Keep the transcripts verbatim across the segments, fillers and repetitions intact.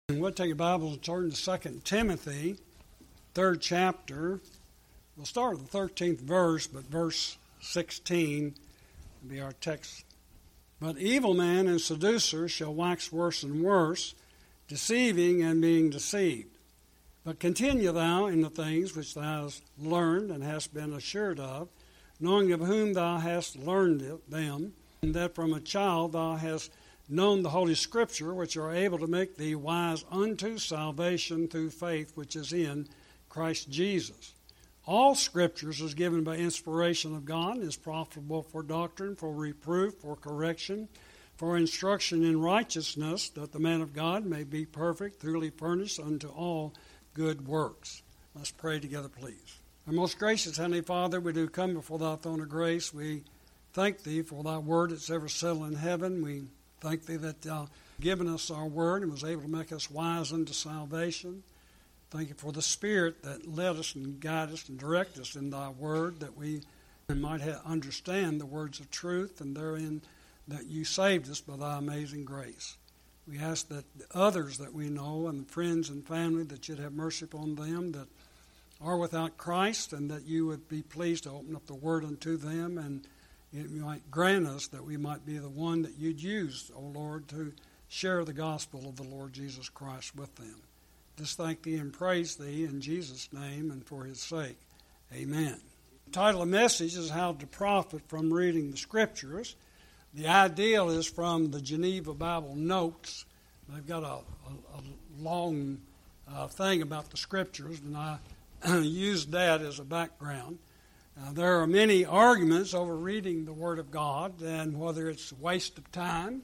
We'll take your Bibles and turn to Second Timothy, third chapter. We'll start with the thirteenth verse, but verse sixteen will be our text. But evil men and seducers shall wax worse and worse, deceiving and being deceived. But continue thou in the things which thou hast learned and hast been assured of, knowing of whom thou hast learned them, and that from a child thou hast known the Holy Scripture, which are able to make thee wise unto salvation through faith which is in Christ Jesus. All Scriptures is given by inspiration of God, and is profitable for doctrine, for reproof, for correction, for instruction in righteousness, that the man of God may be perfect, thoroughly furnished unto all good works. Let's pray together, please. Our most gracious Heavenly Father, we do come before thy throne of grace. We thank thee for thy word that's ever settled in heaven. We thank thee that thou given us our word and was able to make us wise unto salvation. Thank you for the Spirit that led us and guided us and directed us in thy word, that we might have, understand the words of truth, and therein that you saved us by thy amazing grace. We ask that the others that we know and the friends and family, that you'd have mercy upon them that are without Christ, and that you would be pleased to open up the word unto them, and it might grant us that we might be the one that you'd use, O Lord, to share the gospel of the Lord Jesus Christ with them. Just thank thee and praise thee in Jesus' name and for his sake. Amen. The title of the message is How to Profit from Reading the Scriptures. The ideal is from the Geneva Bible Notes. They've got a, a, a long uh, thing about the Scriptures, and I used that as a background. Uh, there are many arguments over reading the Word of God, and whether it's a waste of time,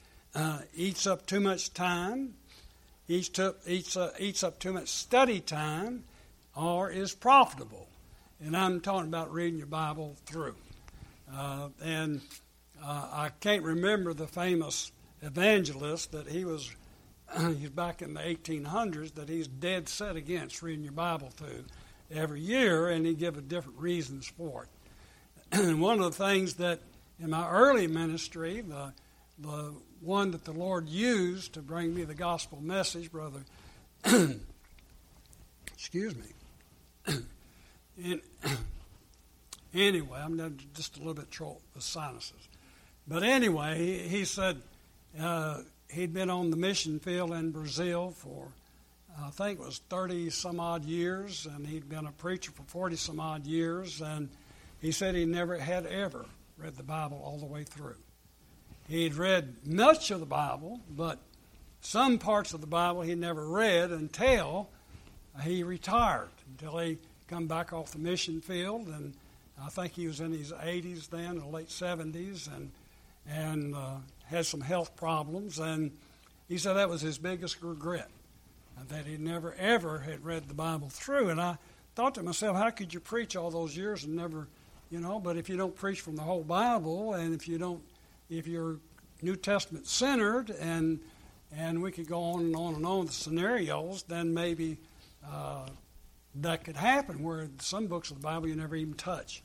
uh, eats up too much time, eats, to, eats, uh, eats up too much study time, or is profitable. And I'm talking about reading your Bible through. Uh, and uh, I can't remember the famous evangelist that he was, he's back in the eighteen hundreds, that he's dead set against reading your Bible through every year, and he gave different reasons for it. And one of the things that in my early ministry, the the one that the Lord used to bring me the gospel message, brother, excuse me. and, anyway, I'm just a little bit troubled with sinuses. But anyway, he, he said uh, he'd been on the mission field in Brazil for I think it was thirty some odd years, and he'd been a preacher for forty some odd years, and he said he never had ever read the Bible all the way through. He'd read much of the Bible, but some parts of the Bible he never read until he retired, until he come back off the mission field, and I think he was in his eighties then, or late seventies, and, and uh, had some health problems, and he said that was his biggest regret, that he never, ever had read the Bible through. And I thought to myself, how could you preach all those years and never, you know, but if you don't preach from the whole Bible, and if you don't, if you're New Testament centered, and and we could go on and on and on with scenarios, then maybe uh, that could happen, where some books of the Bible you never even touch.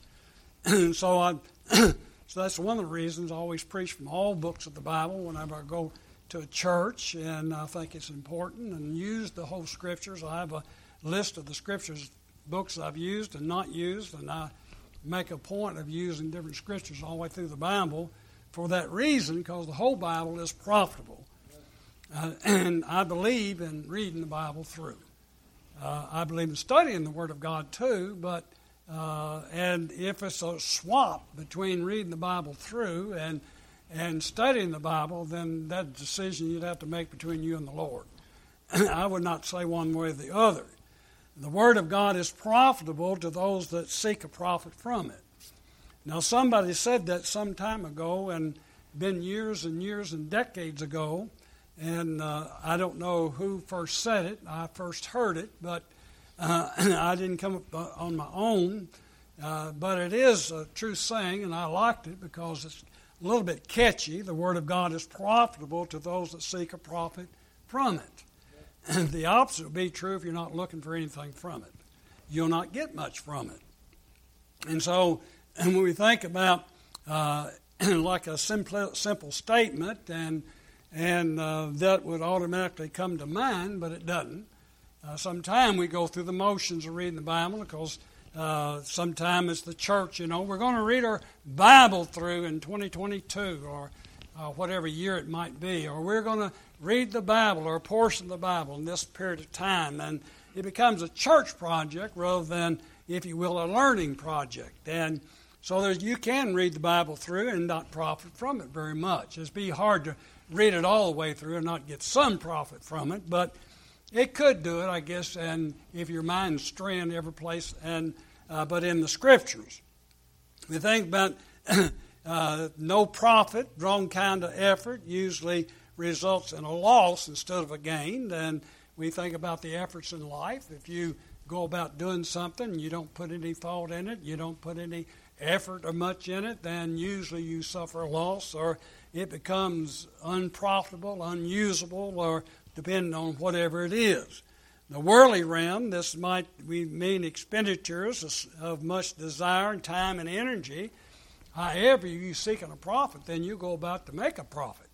so I, so that's one of the reasons I always preach from all books of the Bible whenever I go to a church, and I think it's important, and use the whole Scriptures. I have a list of the Scriptures, books I've used and not used, and I make a point of using different Scriptures all the way through the Bible for that reason, because the whole Bible is profitable. Uh, and I believe in reading the Bible through. Uh, I believe in studying the Word of God too, but uh, and if it's a swap between reading the Bible through and and studying the Bible, then that's a decision you'd have to make between you and the Lord. I would not say one way or the other. The Word of God is profitable to those that seek a profit from it. Now, somebody said that some time ago, and been years and years and decades ago, and uh, I don't know who first said it. I first heard it, but uh, I didn't come up on my own. Uh, but it is a true saying, and I liked it because it's a little bit catchy. The Word of God is profitable to those that seek a profit from it. And the opposite would be true if you're not looking for anything from it. You'll not get much from it. And so and when we think about uh, like a simple, simple statement, and and uh, that would automatically come to mind, but it doesn't. Uh, Sometimes we go through the motions of reading the Bible because uh, sometimes it's the church, you know, we're going to read our Bible through in twenty twenty-two or uh, whatever year it might be, or we're going to read the Bible or a portion of the Bible in this period of time, and it becomes a church project rather than, if you will, a learning project. And so there's, you can read the Bible through and not profit from it very much. It'd be hard to read it all the way through and not get some profit from it, but it could do it, I guess, and if your mind's straying every place, and uh, but in the Scriptures. We think about uh, no profit, wrong kind of effort, usually results in a loss instead of a gain. And we think about the efforts in life. If you go about doing something and you don't put any thought in it, you don't put any effort or much in it, then usually you suffer a loss, or it becomes unprofitable, unusable, or depending on whatever it is. The worldly realm, this might we mean expenditures of much desire and time and energy. However, you seeking a profit, then you go about to make a profit.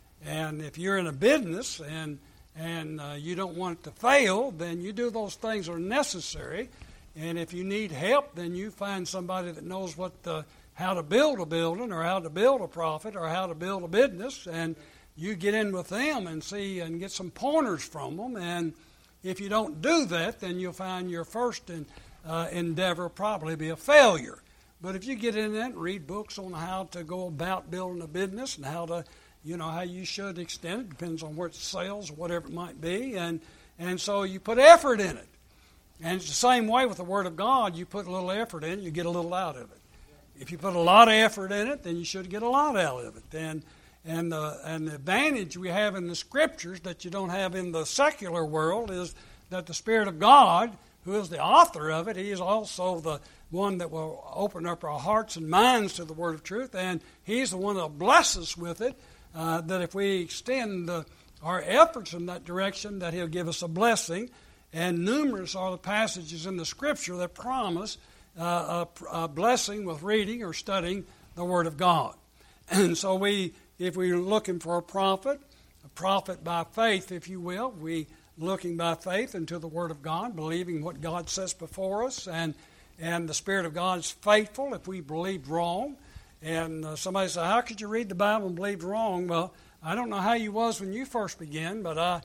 And if you're in a business and and uh, you don't want it to fail, then you do those things that are necessary. And if you need help, then you find somebody that knows what the, how to build a building or how to build a profit or how to build a business, and you get in with them and see and get some pointers from them. And if you don't do that, then you'll find your first in, uh, endeavor probably be a failure. But if you get in that and read books on how to go about building a business and how to, you know, how you should extend it, depends on where it sells or whatever it might be, and and so you put effort in it. And it's the same way with the Word of God. You put a little effort in it, you get a little out of it. If you put a lot of effort in it, then you should get a lot out of it. And and the and the advantage we have in the Scriptures that you don't have in the secular world is that the Spirit of God, who is the author of it, He is also the one that will open up our hearts and minds to the Word of truth, and He's the one that will bless us with it, uh, that if we extend uh, our efforts in that direction, that He'll give us a blessing. And numerous are the passages in the Scripture that promise uh, a, a blessing with reading or studying the Word of God. And so we, if we're looking for a profit, a profit by faith, if you will, we looking by faith into the Word of God, believing what God says before us, and and the Spirit of God is faithful if we believed wrong. And uh, somebody said, how could you read the Bible and believe wrong? Well, I don't know how you was when you first began, but I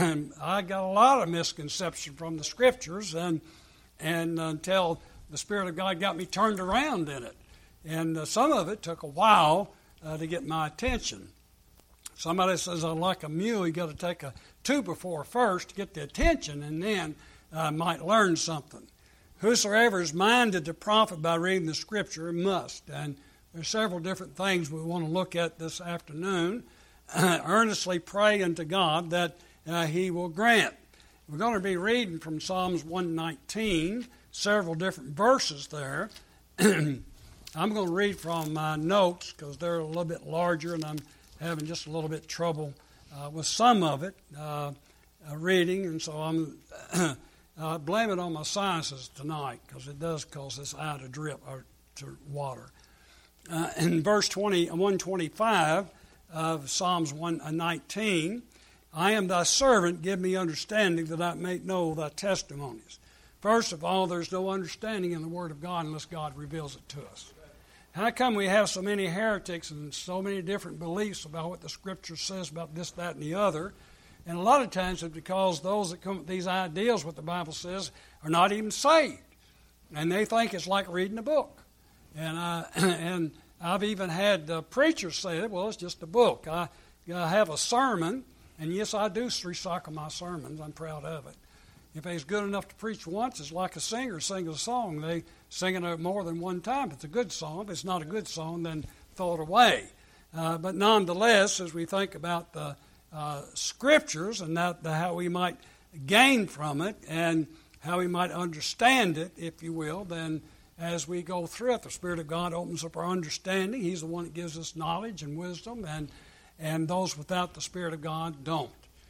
I got a lot of misconception from the Scriptures, and and until the Spirit of God got me turned around in it. And uh, some of it took a while uh, to get my attention. Somebody says, I like a mule, you got to take a two before first to get the attention, and then uh, might learn something. Whosoever is minded to profit by reading the Scripture must. And there's several different things we want to look at this afternoon. Earnestly pray unto God that uh, He will grant. We're going to be reading from Psalms one nineteen, several different verses there. I'm going to read from my notes because they're a little bit larger, and I'm having just a little bit trouble uh, with some of it uh, uh, reading, and so I'm uh, blame it on my sinuses tonight because it does cause this eye to drip or to water. Uh, in verse twenty, one twenty-five of Psalms one nineteen, I am thy servant, give me understanding that I may know thy testimonies. First of all, there's no understanding in the Word of God unless God reveals it to us. How come we have so many heretics and so many different beliefs about what the Scripture says about this, that, and the other? And a lot of times it's because those that come with these ideas, what the Bible says, are not even saved. And they think it's like reading a book. And I, and I've even had uh, preachers say, well, it's just a book. I, I have a sermon, and yes, I do recycle my sermons. I'm proud of it. If it's good enough to preach once, it's like a singer sings a song. They sing it more than one time. If it's a good song. If it's not a good song, then throw it away. Uh, but nonetheless, as we think about the uh, Scriptures and that, the, how we might gain from it and how we might understand it, if you will, then as we go through it, the Spirit of God opens up our understanding. He's the one that gives us knowledge and wisdom, and and those without the Spirit of God don't.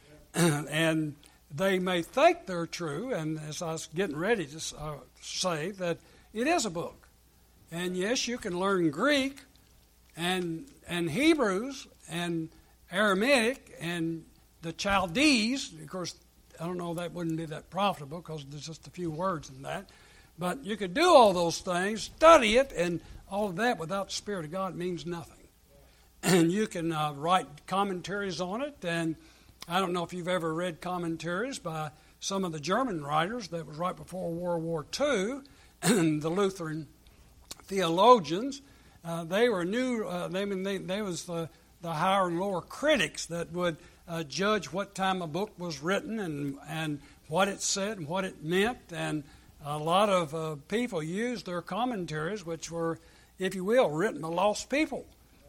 And they may think they're true, and as I was getting ready to uh, say, that it is a book. And yes, you can learn Greek and and Hebrews and Aramaic and the Chaldees. Of course, I don't know, that wouldn't be that profitable because there's just a few words in that. But you could do all those things, study it, and all of that without the Spirit of God means nothing. And you can uh, write commentaries on it, and I don't know if you've ever read commentaries by some of the German writers that was right before World War Two, the Lutheran theologians. Uh, they were new, uh, they, they, they was the, the higher and lower critics that would uh, judge what time a book was written and, and what it said and what it meant. And a lot of uh, people used their commentaries, which were, if you will, written by lost people.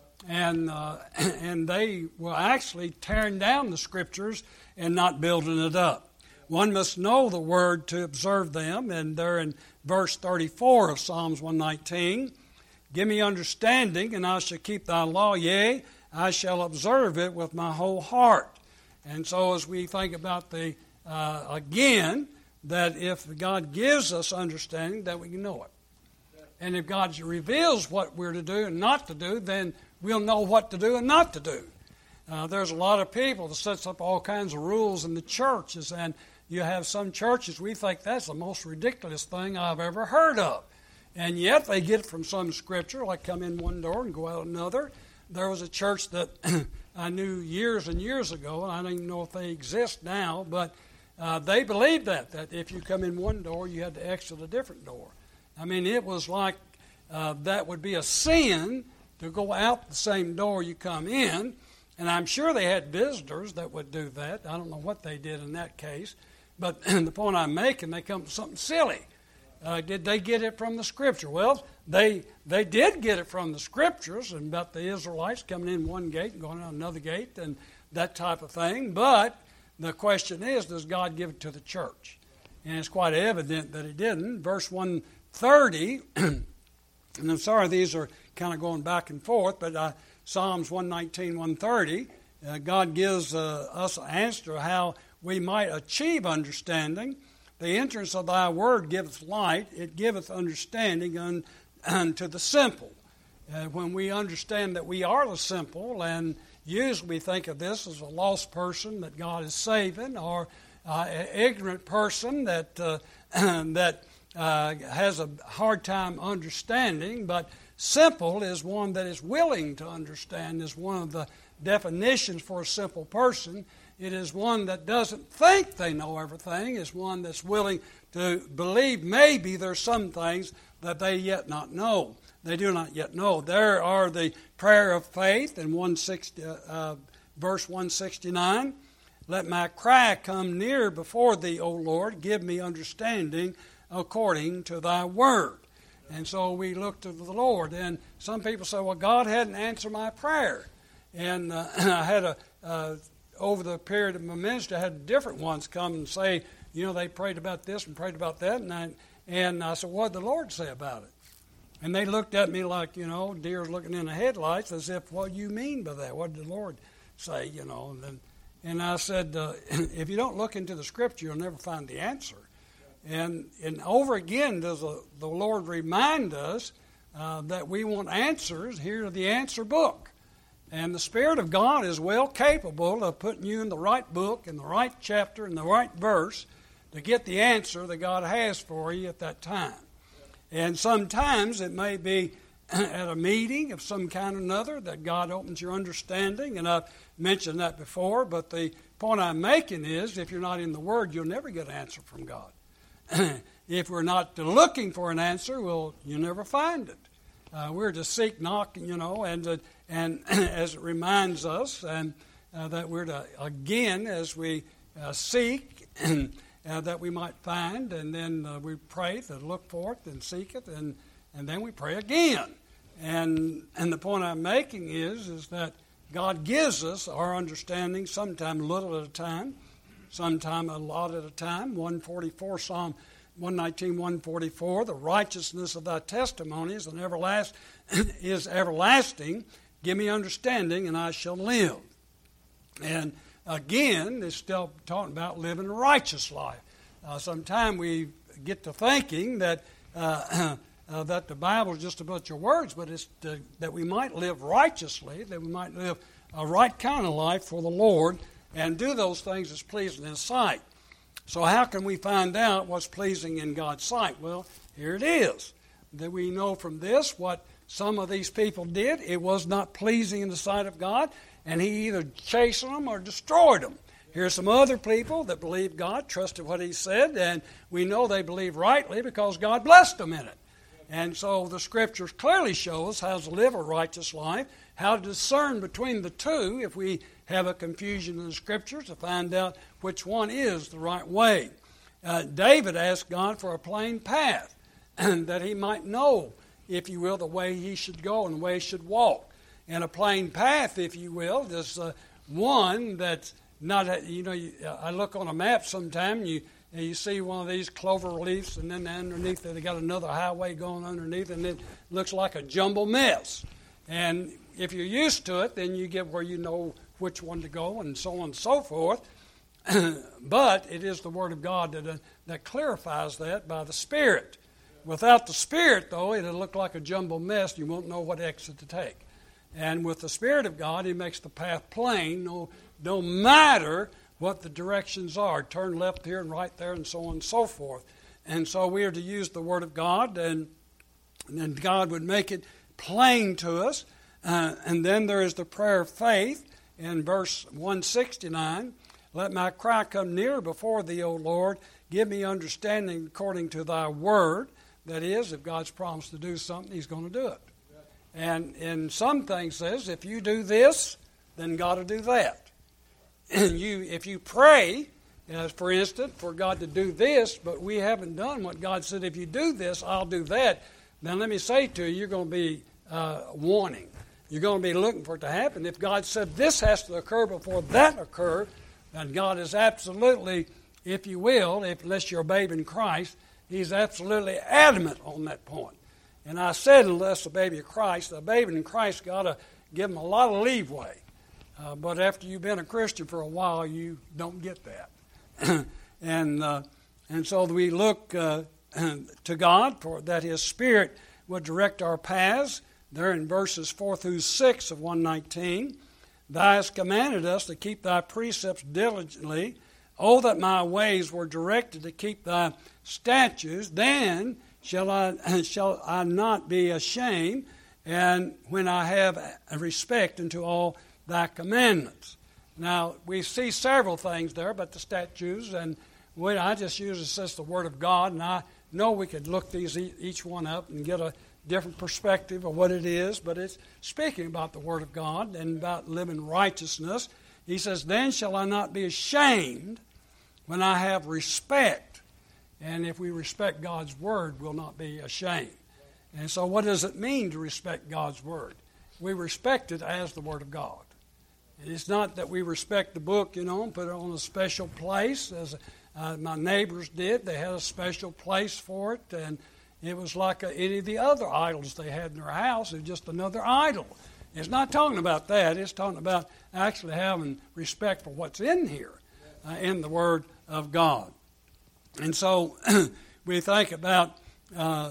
And uh, and they were actually tearing down the Scriptures and not building it up. One must know the Word to observe them, and they're in verse thirty-four of Psalms one nineteen. Give me understanding, and I shall keep thy law, yea, I shall observe it with my whole heart. And so as we think about the, uh, again, that if God gives us understanding, that we can know it. And if God reveals what we're to do and not to do, then we'll know what to do and not to do. Uh, there's a lot of people that sets up all kinds of rules in the churches, and you have some churches, we think that's the most ridiculous thing I've ever heard of. And yet they get it from some Scripture, like come in one door and go out another. There was a church that I knew years and years ago, and I don't even know if they exist now, but uh, they believed that, that if you come in one door, you had to exit a different door. I mean, it was like uh, that would be a sin to go out the same door you come in. And I'm sure they had visitors that would do that. I don't know what they did in that case. But the point I'm making, they come to something silly. Uh, did they get it from the Scripture? Well, they they did get it from the Scriptures and about the Israelites coming in one gate and going out another gate and that type of thing. But the question is, does God give it to the church? And it's quite evident that He didn't. Verse one thirty, and I'm sorry these are kind of going back and forth, but uh, Psalms one nineteen, one thirty, uh, God gives uh, us an answer to how we might achieve understanding. The entrance of thy word giveth light, it giveth understanding un, unto the simple. Uh, when we understand that we are the simple, and usually we think of this as a lost person that God is saving, or uh, an ignorant person that uh, that uh, has a hard time understanding, but simple is one that is willing to understand, is one of the definitions for a simple person. It is one that doesn't think they know everything. It's one that's willing to believe maybe there's some things that they yet not know. They do not yet know. There are the prayer of faith in one sixty, uh, verse one sixty-nine. Let my cry come near before thee, O Lord. Give me understanding according to thy word. And so we look to the Lord. And some people say, well, God hadn't answered my prayer. And uh, I had a... Uh, over the period of my ministry, I had different ones come and say, you know, they prayed about this and prayed about that. And I, and I said, what did the Lord say about it? And they looked at me like, you know, deers looking in the headlights as if, what do you mean by that? What did the Lord say, you know? And, then, and I said, uh, if you don't look into the Scripture, you'll never find the answer. And, and over again does the, the Lord remind us uh, that we want answers. Here's the answer book. And the Spirit of God is well capable of putting you in the right book, in the right chapter, in the right verse to get the answer that God has for you at that time. And sometimes it may be at a meeting of some kind or another that God opens your understanding, and I've mentioned that before, but the point I'm making is if you're not in the Word, you'll never get an answer from God. If we're not looking for an answer, well, you'll never find it. Uh, we're to seek, knock, you know, and uh, and as it reminds us, and uh, that we're to, again, as we uh, seek, uh, that we might find, and then uh, we pray to look for it and seek it, and, and then we pray again. And and the point I'm making is, is that God gives us our understanding sometime a little at a time, sometime a lot at a time. one forty-four, Psalm one nineteen, one forty-four, the righteousness of thy testimonies and everlast, is everlasting. Give me understanding, and I shall live. And again, it's still talking about living a righteous life. Uh, Sometimes we get to thinking that uh, uh, that the Bible is just about your words, but it's to, that we might live righteously, that we might live a right kind of life for the Lord and do those things that's pleasing in His sight. So how can we find out what's pleasing in God's sight? Well, here it is. That we know from this what some of these people did. It was not pleasing in the sight of God, and He either chastened them or destroyed them. Here's some other people that believed God, trusted what He said, and we know they believed rightly because God blessed them in it. And so the Scriptures clearly show us how to live a righteous life, how to discern between the two if we have a confusion in the Scriptures to find out which one is the right way. Uh, David asked God for a plain path, and that he might know, if you will, the way he should go and the way he should walk. And a plain path, if you will, is uh, one that's not, you know, you, I look on a map sometime, you you see one of these clover leaves, and then underneath it they got another highway going underneath, and it looks like a jumble mess. And if you're used to it, then you get where you know which one to go and so on and so forth. But it is the Word of God that, uh, that clarifies that by the Spirit. Without the Spirit, though, it'll look like a jumbled mess. You won't know what exit to take. And with the Spirit of God, He makes the path plain, no, no matter what the directions are. Turn left here and right there and so on and so forth. And so we are to use the Word of God, and, and then God would make it plain to us. Uh, and then there is the prayer of faith in verse one sixty-nine. Let my cry come near before Thee, O Lord. Give me understanding according to Thy Word. That is, if God's promised to do something, He's going to do it. And in some things says, if you do this, then God will do that. And you, if you pray, as for instance, for God to do this, but we haven't done what God said, if you do this, I'll do that, then let me say to you, you're going to be uh, warning. You're going to be looking for it to happen. If God said this has to occur before that occurs, then God is absolutely, if you will, if, unless you're a babe in Christ, He's absolutely adamant on that point. And I said, unless a baby of Christ, a baby in Christ got to give him a lot of leeway. Uh, but after you've been a Christian for a while, you don't get that. and uh, and so we look uh, to God for that His Spirit would direct our paths. There in verses four through six of one nineteen, Thou hast commanded us to keep Thy precepts diligently. Oh, that my ways were directed to keep Thy statutes, then shall I shall I not be ashamed, and when I have a respect unto all Thy commandments. Now, we see several things there, but the statutes, and when I just use it as the Word of God, and I know we could look these each one up and get a different perspective of what it is, but it's speaking about the Word of God and about living righteousness. He says, then shall I not be ashamed when I have respect. And if we respect God's Word, we'll not be ashamed. And so what does it mean to respect God's Word? We respect it as the Word of God. And it's not that we respect the book, you know, and put it on a special place, as uh, my neighbors did. They had a special place for it, and it was like a, any of the other idols they had in their house. It was just another idol. It's not talking about that. It's talking about actually having respect for what's in here, uh, in the Word of God. And so we think about, uh,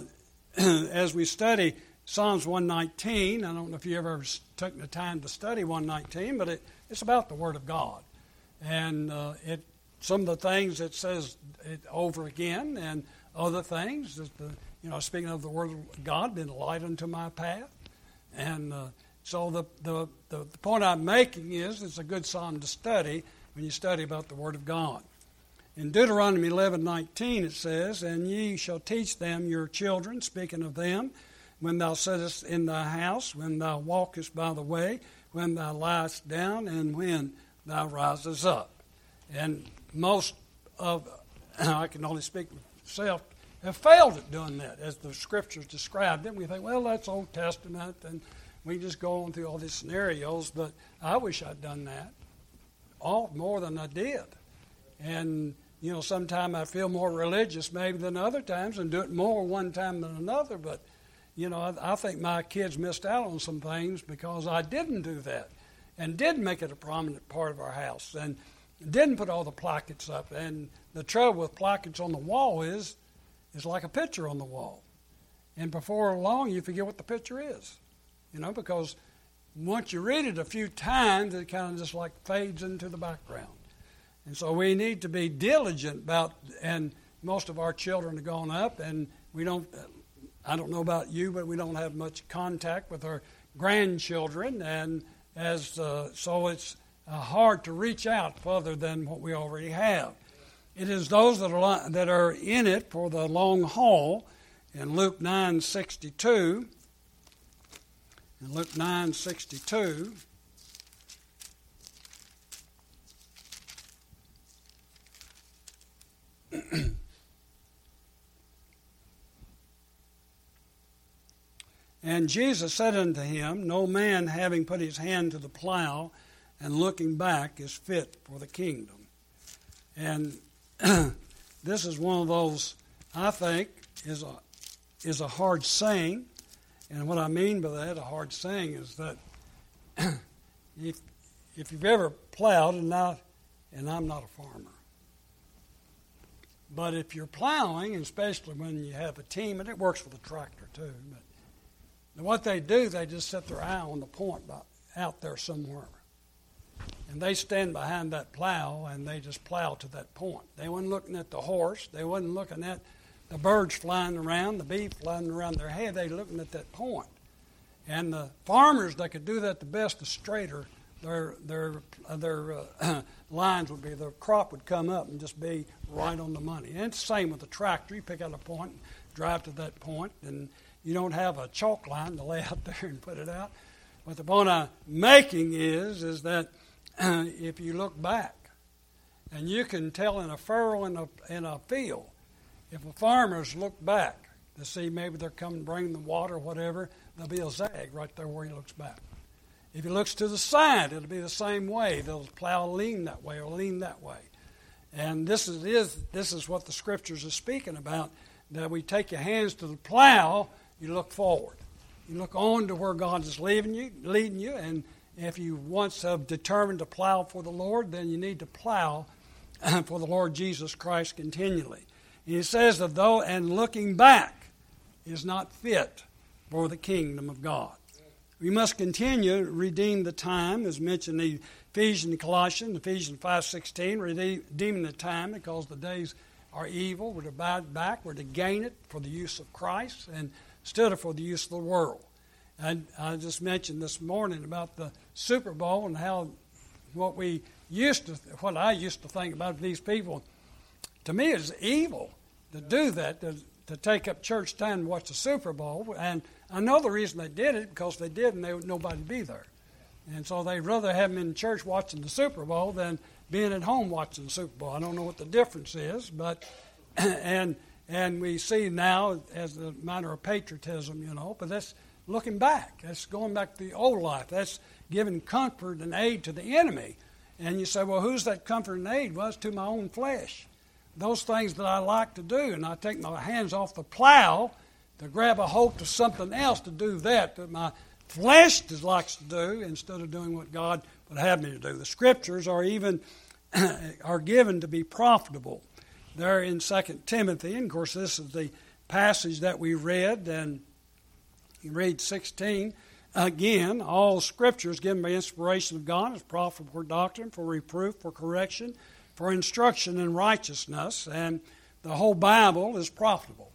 as we study Psalms one nineteen, I don't know if you ever took the time to study one nineteen, but it, it's about the Word of God. And uh, it some of the things it says it over again, and other things, that the, you know, speaking of the Word of God, been a light unto my path. And uh, so the, the, the, the point I'm making is it's a good psalm to study when you study about the Word of God. In Deuteronomy eleven nineteen it says, and ye shall teach them your children, speaking of them, when thou sittest in thy house, when thou walkest by the way, when thou liest down, and when thou risest up. And most of, I can only speak for myself, have failed at doing that, as the Scriptures described it. We think, well, that's Old Testament, and we just go on through all these scenarios, but I wish I'd done that, all more than I did. And, you know, sometimes I feel more religious maybe than other times and do it more one time than another, but, you know, I, I think my kids missed out on some things because I didn't do that and did make it a prominent part of our house and didn't put all the plackets up. And the trouble with plackets on the wall is it's like a picture on the wall. And before long, you forget what the picture is, you know, because once you read it a few times, it kind of just like fades into the background. And so we need to be diligent about, and most of our children have gone up, and we don't, I don't know about you, but we don't have much contact with our grandchildren, and as uh, so it's uh, hard to reach out further than what we already have. It is those that are that are in it for the long haul. In Luke nine sixty-two, in Luke nine sixty-two, and Jesus said unto him, No man having put his hand to the plow and looking back is fit for the kingdom. And this is one of those, I think, is a is a hard saying. And what I mean by that, a hard saying, is that if if you've ever plowed, and not, and I'm not a farmer, but if you're plowing, and especially when you have a team, and it works with a tractor too, but and what they do, they just set their eye on the point out there somewhere. And they stand behind that plow, and they just plow to that point. They weren't looking at the horse. They wasn't looking at the birds flying around, the bee flying around their head. They were looking at that point. And the farmers that could do that the best, the straighter their their their uh, lines would be. The crop would come up and just be right on the money. And it's the same with the tractor. You pick out a point, drive to that point, and you don't have a chalk line to lay out there and put it out. But the point I'm making is, is that uh, if you look back, and you can tell in a furrow in a, in a field, if a farmer's look back to see maybe they're coming to bring the water or whatever, there'll be a zag right there where he looks back. If he looks to the side, it'll be the same way. They'll plow lean that way or lean that way. And this is, is this is what the Scriptures are speaking about, that we take your hands to the plow, you look forward. You look on to where God is leading you, leading you, and if you once have determined to plow for the Lord, then you need to plow for the Lord Jesus Christ continually. And he says that though, and looking back is not fit for the kingdom of God. We must continue to redeem the time, as mentioned in Ephesians and Colossians, Ephesians five sixteen, redeeming the time because the days are evil. We're to buy it back. We're to gain it for the use of Christ and instead of for the use of the world. And I just mentioned this morning about the Super Bowl and how what we used to, what I used to think about these people, to me it's evil to do that, to, to take up church time and watch the Super Bowl. And I know the reason they did it, because they did and they would nobody be there. And so they'd rather have them in church watching the Super Bowl than being at home watching the Super Bowl. I don't know what the difference is, but and and we see now as a matter of patriotism, you know, but that's looking back. That's going back to the old life. That's giving comfort and aid to the enemy. And you say, well, who's that comfort and aid? Well, it's to my own flesh. Those things that I like to do, and I take my hands off the plow to grab a hold to something else to do that that my flesh likes to do instead of doing what God would have me to do. The Scriptures are even are given to be profitable. They're in Second Timothy, and of course this is the passage that we read, and you read sixteen. Again, all Scripture is given by inspiration of God, is profitable for doctrine, for reproof, for correction, for instruction in righteousness, and the whole Bible is profitable.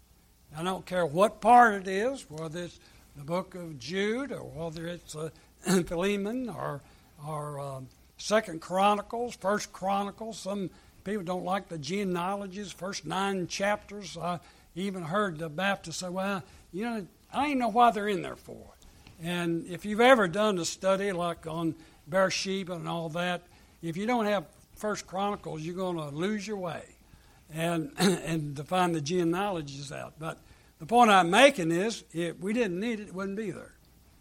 I don't care what part it is, whether it's the book of Jude, or whether it's uh, Philemon, or, or uh, Second Chronicles, First Chronicles. Some people don't like the genealogies, first nine chapters. I even heard the Baptists say, well, you know, I don't know why they're in there for. And if you've ever done a study like on Beersheba and all that, if you don't have First Chronicles, you're going to lose your way and and to find the genealogies out. But the point I'm making is, if we didn't need it, it wouldn't be there.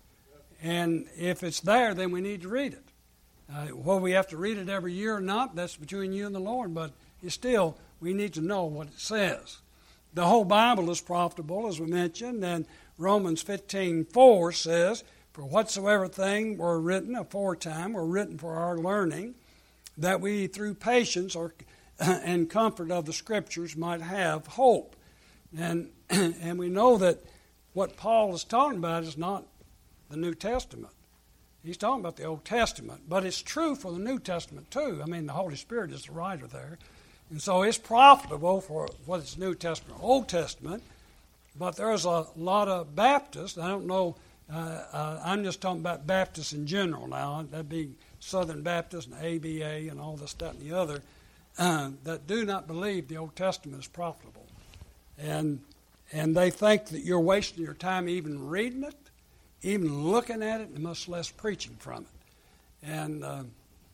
And if it's there, then we need to read it. Uh, whether we have to read it every year or not, that's between you and the Lord, but it's still, we need to know what it says. The whole Bible is profitable, as we mentioned, and Romans fifteen four says, for whatsoever thing were written aforetime were written for our learning, that we through patience or and comfort of the Scriptures might have hope. And and we know that what Paul is talking about is not the New Testament. he's talking about the Old Testament, but it's true for the New Testament too. I mean, the Holy Spirit is the writer there. And so it's profitable for whether it's New Testament or Old Testament, but there's a lot of Baptists, I don't know, uh, uh, I'm just talking about Baptists in general now, that'd be Southern Baptist and A B A and all this, that, and the other, uh, that do not believe the Old Testament is profitable. And and they think that you're wasting your time even reading it, even looking at it, and much less preaching from it. And uh,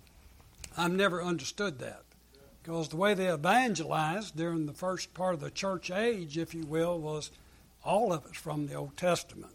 I've never understood that. Because the way they evangelized during the first part of the church age, if you will, was all of it from the Old Testament.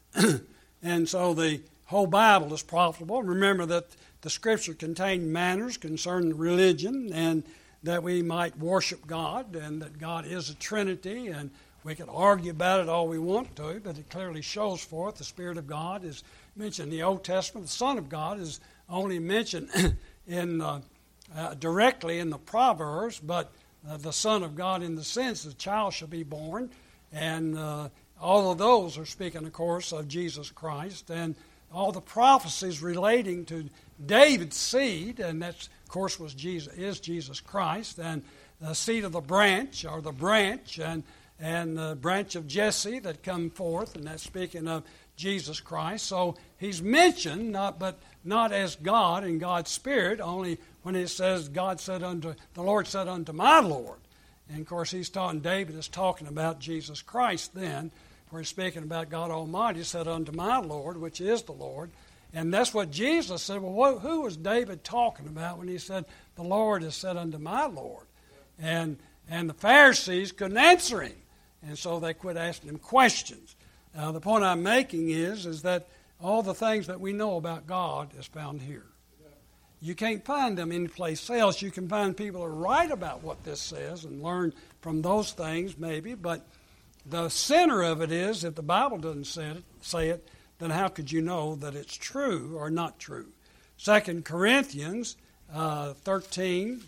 And so the whole Bible is profitable. Remember that the Scripture contained matters concerning religion and that we might worship God and that God is a Trinity, and we can argue about it all we want to, but it clearly shows forth the Spirit of God is mentioned in the Old Testament. The Son of God is only mentioned in uh, uh, directly in the Proverbs, but uh, the Son of God in the sense the child shall be born, and uh, all of those are speaking, of course, of Jesus Christ, and all the prophecies relating to David's seed, and that's, of course, was Jesus, is Jesus Christ, and the seed of the branch, or the branch, and and the branch of Jesse that come forth, and that's speaking of Jesus Christ. So he's mentioned, not but not as God and God's Spirit, only when it says God said unto the Lord said unto my Lord. And of course he's talking, David is talking about Jesus Christ then, where he's speaking about God Almighty said unto my Lord, which is the Lord. And that's what Jesus said. Well, what, who was David talking about when he said, the Lord has said unto my Lord? And and the Pharisees couldn't answer him. And so they quit asking him questions. Uh, the point I'm making is, is that all the things that we know about God is found here. You can't find them anyplace else. You can find people who write about what this says and learn from those things maybe, but the center of it is, if the Bible doesn't say it, say it, then how could you know that it's true or not true? Second Corinthians uh, thirteen,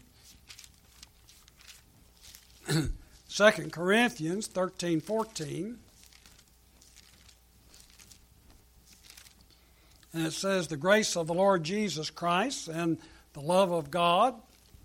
Second Corinthians thirteen fourteen, and it says, the grace of the Lord Jesus Christ and the love of God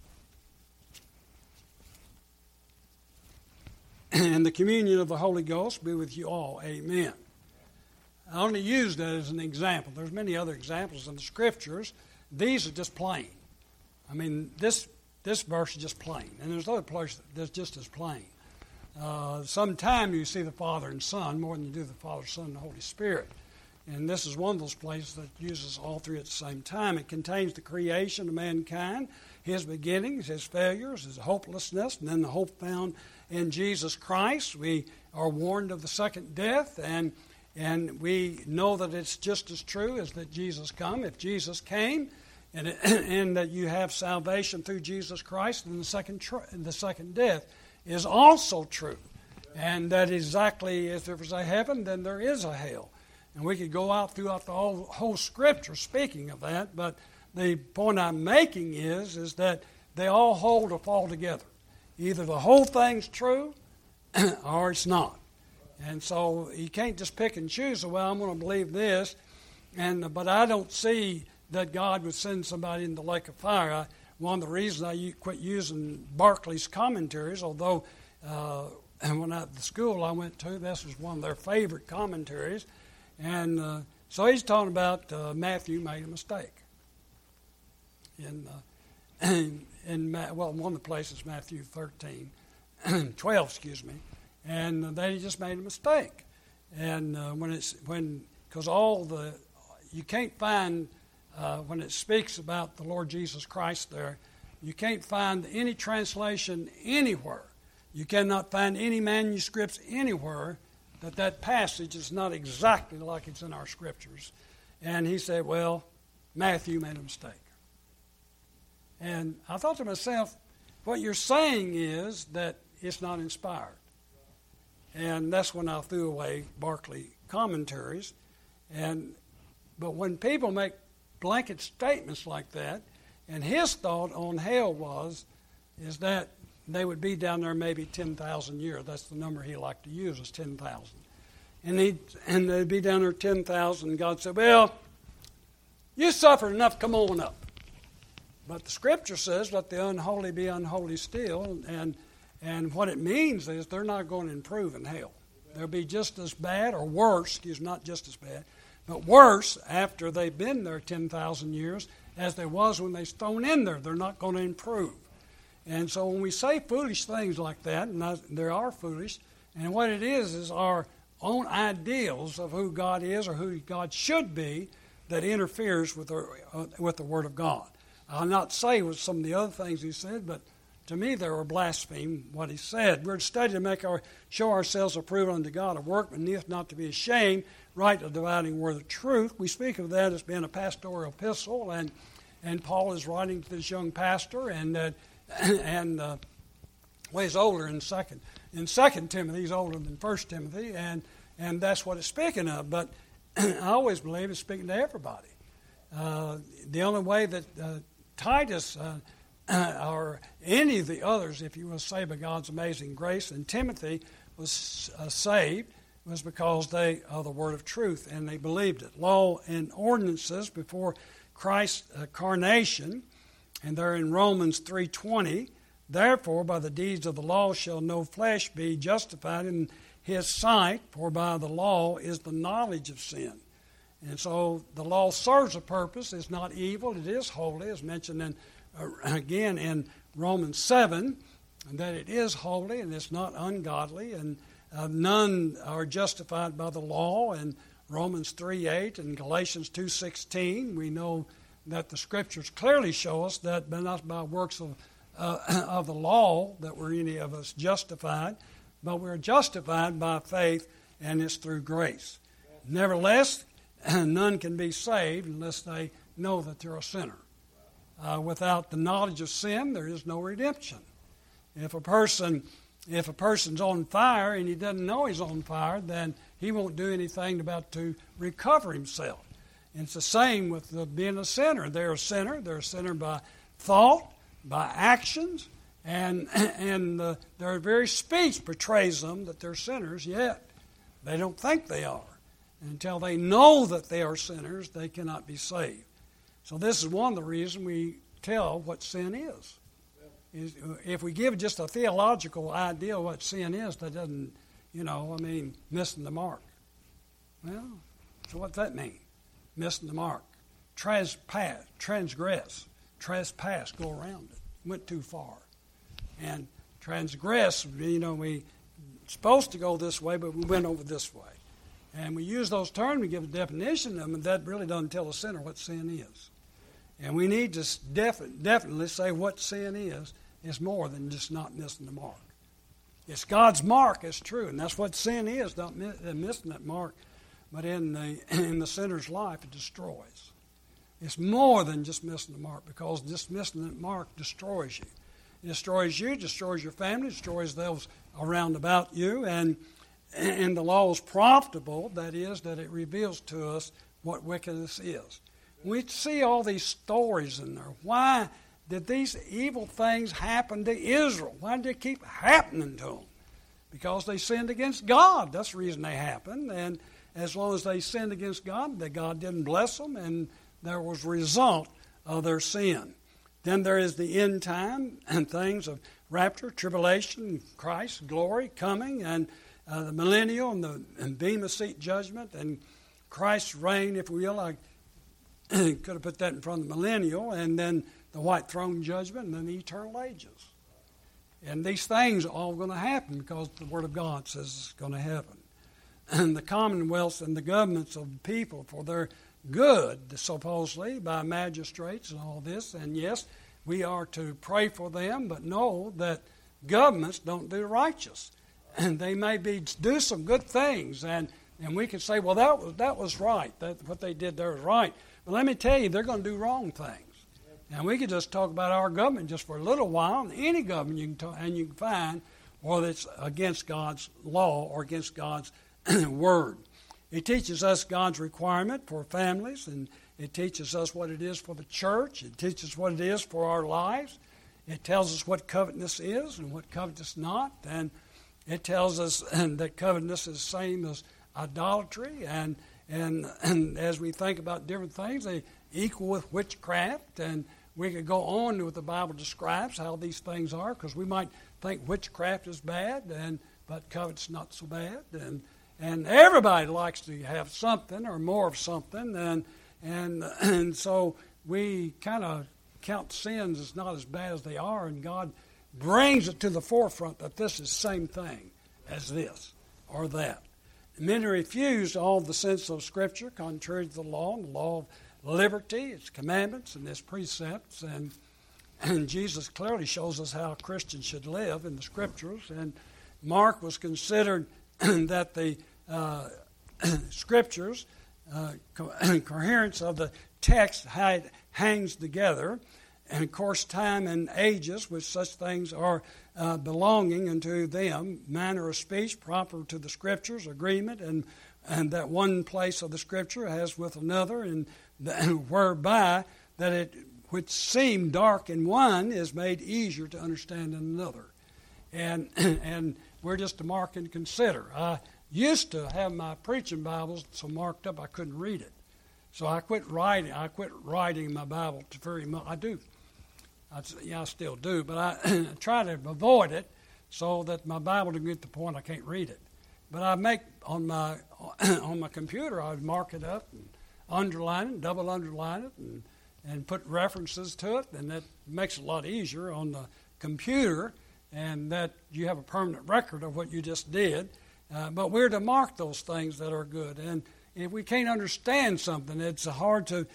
and the communion of the Holy Ghost be with you all. Amen. I only use that as an example. There's many other examples in the Scriptures. These are just plain. I mean, this this verse is just plain. And there's other places that's just as plain. Uh, Sometimes you see the Father and Son more than you do the Father, Son, and the Holy Spirit. And this is one of those places that uses all three at the same time. It contains the creation of mankind, his beginnings, his failures, his hopelessness, and then the hope found in Jesus Christ. We are warned of the second death, and and we know that it's just as true as that Jesus come. If Jesus came, and it, and that you have salvation through Jesus Christ, then the second tr- the second death is also true, and that exactly if there was a heaven, then there is a hell. And we could go out throughout the whole, whole Scripture speaking of that, but the point I'm making is, is that they all hold or fall together. Either the whole thing's true or it's not. And so you can't just pick and choose, well, I'm going to believe this, and but I don't see that God would send somebody in the lake of fire. I, one of the reasons I quit using Barclay's commentaries, although uh, when I, the school I went to, this was one of their favorite commentaries, and uh, so he's talking about uh, Matthew made a mistake. In, uh, in, in well, one of the places, Matthew thirteen, twelve, excuse me, and uh, they just made a mistake. And uh, when it's when because all the you can't find uh, when it speaks about the Lord Jesus Christ there, you can't find any translation anywhere. You cannot find any manuscripts anywhere that that passage is not exactly like it's in our Scriptures. And he said, well, Matthew made a mistake. And I thought to myself, what you're saying is that it's not inspired. And that's when I threw away Barclay commentaries. And but when people make blanket statements like that, and his thought on hell was, is that they would be down there maybe ten thousand years. That's the number he liked to use, is ten thousand. And, he'd, and they'd be down there ten thousand, and God said, well, You suffered enough, come on up. But the Scripture says, let the unholy be unholy still, and and what it means is they're not going to improve in hell. They'll be just as bad, or worse, excuse me, not just as bad, but worse after they've been there ten thousand years as they was when they was thrown in there. They're not going to improve. And so when we say foolish things like that, and they are foolish, and what it is is our own ideals of who God is or who God should be that interferes with the, uh, with the Word of God. I'll not say with some of the other things he said, but to me they were blaspheme what he said. We're to study to make our show ourselves approved unto God, a workman needeth not to be ashamed, rightly dividing word of truth. We speak of that as being a pastoral epistle, and and Paul is writing to this young pastor, and uh, and uh, well, he's older in second in Second Timothy. He's older than First Timothy, and and that's what it's speaking of. But I always believe it's speaking to everybody. Uh, the only way that uh, Titus uh, or any of the others, if you will say, by God's amazing grace, and Timothy was uh, saved was because they are the word of truth and they believed it. Law and ordinances before Christ's incarnation, and they're in Romans three twenty. Therefore, by the deeds of the law shall no flesh be justified in his sight, for by the law is the knowledge of sin. And so the law serves a purpose. It's not evil. It is holy, as mentioned in, uh, again in Romans seven, and that it is holy and it's not ungodly. And uh, none are justified by the law. And Romans three eight and Galatians two sixteen, we know that the Scriptures clearly show us that but not by works of, uh, of the law that were any of us justified, but we're justified by faith, and it's through grace. Nevertheless, none can be saved unless they know that they're a sinner. Uh, without the knowledge of sin, there is no redemption. If a person, if a person's on fire and he doesn't know he's on fire, then he won't do anything about to recover himself. And it's the same with the, being a sinner. They're a sinner. They're a sinner by thought, by actions, and and uh, their very speech portrays them that they're sinners. Yet they don't think they are. Until they know that they are sinners, they cannot be saved. So this is one of the reasons we tell what sin is. is. If we give just a theological idea of what sin is, that doesn't, you know, I mean, missing the mark. Well, so what's that mean? Missing the mark. Transpass, transgress, trespass, go around it. Went too far. And transgress, you know, we supposed to go this way, but we went over this way. And we use those terms, we give a definition of them, and that really doesn't tell the sinner what sin is. And we need to def- definitely say what sin is, is more than just not missing the mark. It's God's mark, it's true, and that's what sin is, not missing that mark. But in the, in the sinner's life, it destroys. It's more than just missing the mark, because just missing the mark destroys you. It destroys you, destroys your family, destroys those around about you, and And the law is profitable, that is, that it reveals to us what wickedness is. We see all these stories in there. Why did these evil things happen to Israel? Why did they keep happening to them? Because they sinned against God. That's the reason they happened. And as long as they sinned against God, that God didn't bless them, and there was a result of their sin. Then there is the end time and things of rapture, tribulation, Christ, glory, coming, and Uh, the millennial and the and Bema Seat judgment and Christ's reign, if we will. I could have put that in front of the millennial, and then the white throne judgment, and then the eternal ages. And these things are all going to happen because the Word of God says it's going to happen. And the commonwealths and the governments of the people for their good, supposedly, by magistrates and all this. And yes, we are to pray for them, but know that governments don't do righteous. And they may be do some good things, and, and we can say, well, that was that was right. That what they did there was right. But let me tell you, they're going to do wrong things. And we could just talk about our government just for a little while. And any government you can talk, and you can find whether it's against God's law or against God's word. It teaches us God's requirement for families, and it teaches us what it is for the church. It teaches what it is for our lives. It tells us what covetousness is and what covetousness not, and it tells us that covetousness is the same as idolatry, and, and and as we think about different things, they, equal with witchcraft, and we could go on with the Bible describes how these things are, because we might think witchcraft is bad, and but covet's not so bad, and and everybody likes to have something or more of something, and and and so we kind of count sins as not as bad as they are, and God brings it to the forefront that this is the same thing as this or that. Many refuse all the sense of Scripture, contrary to the law, and the law of liberty, its commandments, and its precepts. And, and Jesus clearly shows us how Christians should live in the Scriptures. And Mark was considered that the uh, Scriptures, uh, co- coherence of the text, how it hangs together. And of course, time and ages, which such things are uh, belonging unto them, manner of speech proper to the Scriptures, agreement, and and that one place of the Scripture has with another, and the, whereby that it which seemed dark in one is made easier to understand in another. And and we're just to mark and consider. I used to have my preaching Bibles so marked up I couldn't read it, so I quit writing. I quit writing my Bible to very much. I do. I, yeah, I still do, but I try to avoid it so that my Bible doesn't get to the point I can't read it. But I make on my on my computer, I would mark it up and underline it, double underline it, and and put references to it, and that makes it a lot easier on the computer, and that you have a permanent record of what you just did. Uh, but we're to mark those things that are good, and if we can't understand something, it's hard to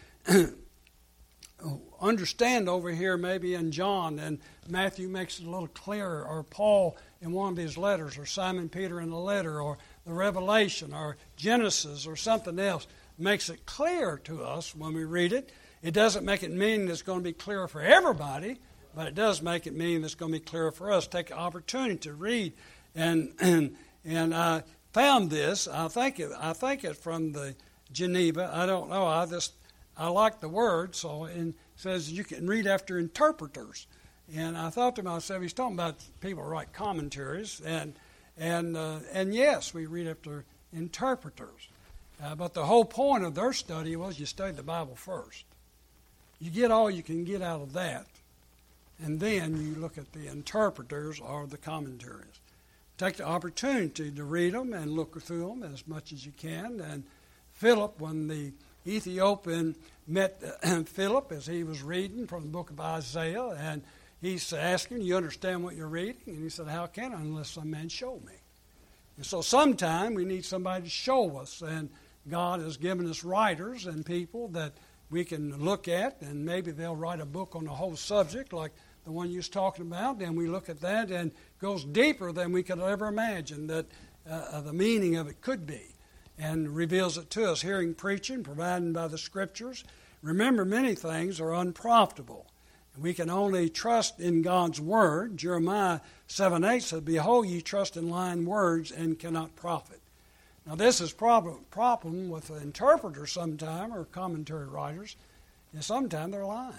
understand over here maybe in John, and Matthew makes it a little clearer, or Paul in one of his letters, or Simon Peter in a letter, or the Revelation, or Genesis, or something else makes it clear to us when we read it. It doesn't make it mean it's going to be clear for everybody, but it does make it mean it's going to be clear for us. Take the opportunity to read, and and and I found this. I think it. I think it from the Geneva. I don't know. I just I like the word, so it says you can read after interpreters. And I thought to myself, he's talking about people who write commentaries, and and uh, and yes, we read after interpreters. Uh, but the whole point of their study was you study the Bible first. You get all you can get out of that, and then you look at the interpreters or the commentaries. Take the opportunity to read them and look through them as much as you can. And Philip, when the Ethiopian met uh, Philip as he was reading from the book of Isaiah, and he's asking, you understand what you're reading? And he said, how can I unless some man show me? And so sometime we need somebody to show us, and God has given us writers and people that we can look at, and maybe they'll write a book on the whole subject like the one you was talking about, and we look at that and it goes deeper than we could ever imagine that uh, the meaning of it could be, and reveals it to us. Hearing preaching provided by the Scriptures. Remember, many things are unprofitable. We can only trust in God's Word. Jeremiah seven eight said, behold, ye trust in lying words and cannot profit. Now, this is problem problem with the interpreters sometime, or commentary writers, and sometimes they're lying.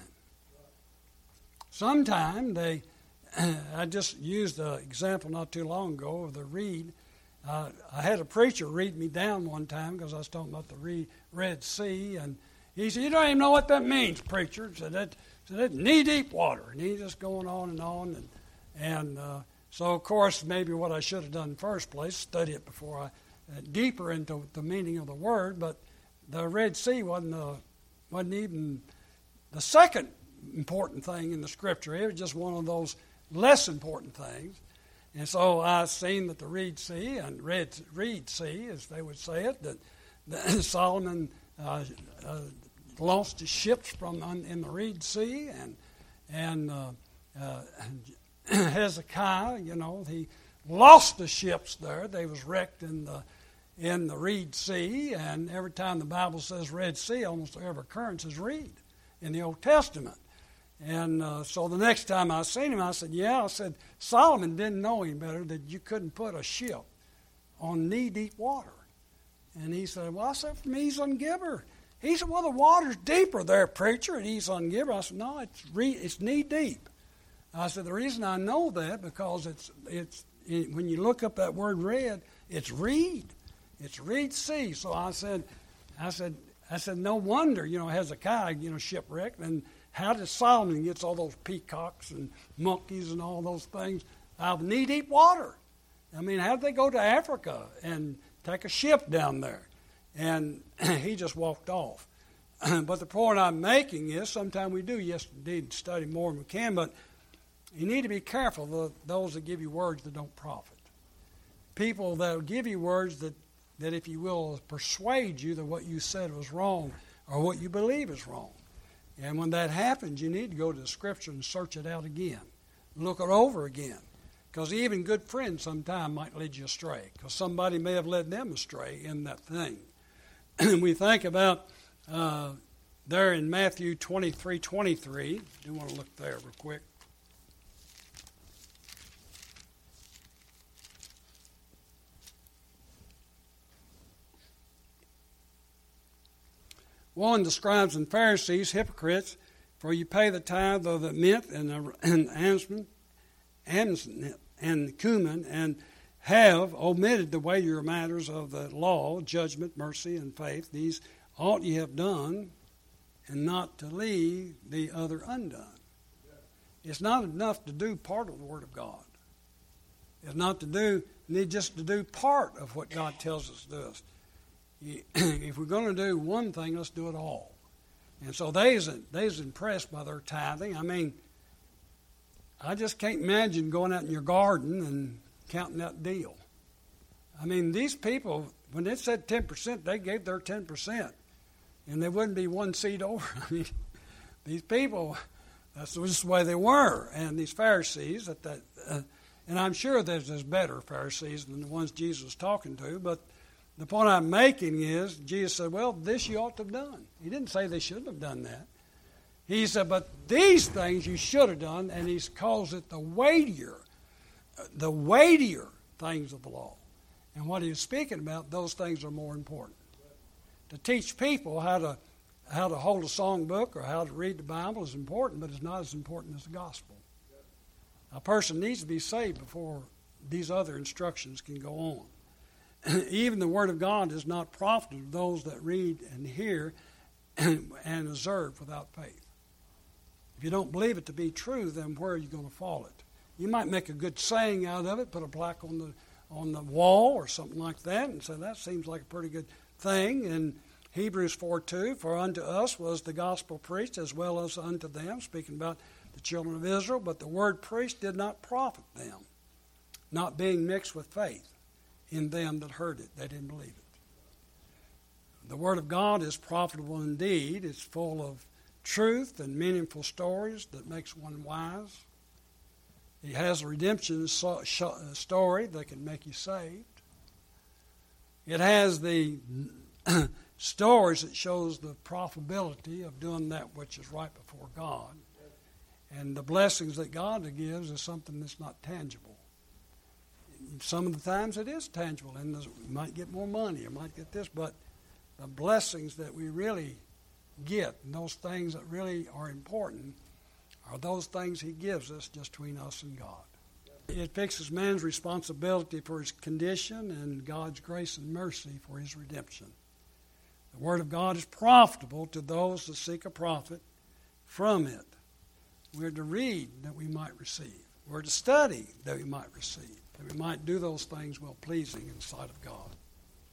Sometimes they, I just used an example not too long ago of the reed. Uh, I had a preacher read me down one time because I was talking about the re- Red Sea, and he said, you don't even know what that means, preacher. He said, that, said, that's knee-deep water. And he's just going on and on. And, and uh, so, of course, maybe what I should have done in the first place, study it before I, uh, deeper into the meaning of the word, but the Red Sea wasn't, uh, wasn't even the second important thing in the Scripture. It was just one of those less important things. And so I seen that the Reed Sea, and Red Reed Sea, as they would say it, that, that Solomon uh, uh, lost his ships from um, in the Reed Sea, and and uh, uh, Hezekiah, you know, he lost the ships there. They was wrecked in the in the Reed Sea, and every time the Bible says Red Sea, almost every occurrence is Reed in the Old Testament. And uh, so the next time I seen him, I said, yeah, I said, Solomon didn't know any better that you couldn't put a ship on knee-deep water. And he said, well, I said, from Eson Gibber. He said, well, the water's deeper there, preacher, at Eson Gibber. I said, no, it's re- it's knee-deep. I said, the reason I know that, because it's it's it, when you look up that word red, it's reed. It's Reed Sea. So I said, I said, I said, no wonder, you know, Hezekiah, you know, shipwrecked. And how did Solomon get all those peacocks and monkeys and all those things out of knee-deep water? I mean, how did they go to Africa and take a ship down there? And he just walked off. But the point I'm making is sometimes we do, yes, indeed, study more than we can, but you need to be careful of those that give you words that don't profit. People that will give you words that, that, if you will, persuade you that what you said was wrong or what you believe is wrong. And when that happens, you need to go to the Scripture and search it out again. Look it over again. Because even good friends sometimes might lead you astray, because somebody may have led them astray in that thing. We think about uh, there in Matthew twenty-three twenty-three. I do want to look there real quick. Woe unto the scribes and Pharisees, hypocrites, for you pay the tithe of the mint and the and anise and cumin, and have omitted the weightier matters of the law, judgment, mercy, and faith. These ought ye have done, and not to leave the other undone. It's not enough to do part of the Word of God. It's not to do, need just to do part of what God tells us to do. If we're going to do one thing, let's do it all. And so they was, they was impressed by their tithing. I mean, I just can't imagine going out in your garden and counting that deal. I mean, these people, when they said ten percent, they gave their ten percent. And they wouldn't be one seed over. I mean, these people, that's just the way they were. And these Pharisees, that, that uh, and I'm sure there's, there's better Pharisees than the ones Jesus was talking to, but the point I'm making is, Jesus said, well, this you ought to have done. He didn't say they shouldn't have done that. He said, but these things you should have done, and he calls it the weightier, the weightier things of the law. And what he was speaking about, those things are more important. To teach people how to how to hold a songbook or how to read the Bible is important, but it's not as important as the gospel. A person needs to be saved before these other instructions can go on. Even the Word of God is not profitable to those that read and hear and, and observe without faith. If you don't believe it to be true, then where are you going to fall it? You might make a good saying out of it, put a plaque on the on the wall or something like that, and say that seems like a pretty good thing. And Hebrews four two, for unto us was the gospel preached as well as unto them, speaking about the children of Israel, but the word preached did not profit them, not being mixed with faith in them that heard it. They didn't believe it. The Word of God is profitable indeed. It's full of truth and meaningful stories that makes one wise. It has a redemption so- sh- story that can make you saved. It has the stories that shows the profitability of doing that which is right before God. And the blessings that God gives is something that's not tangible. Some of the times it is tangible, and you might get more money, or might get this, but the blessings that we really get, and those things that really are important, are those things He gives us just between us and God. It fixes man's responsibility for his condition and God's grace and mercy for his redemption. The Word of God is profitable to those that seek a profit from it. We're to read that we might receive. We're to study that we might receive, that we might do those things well pleasing in the sight of God.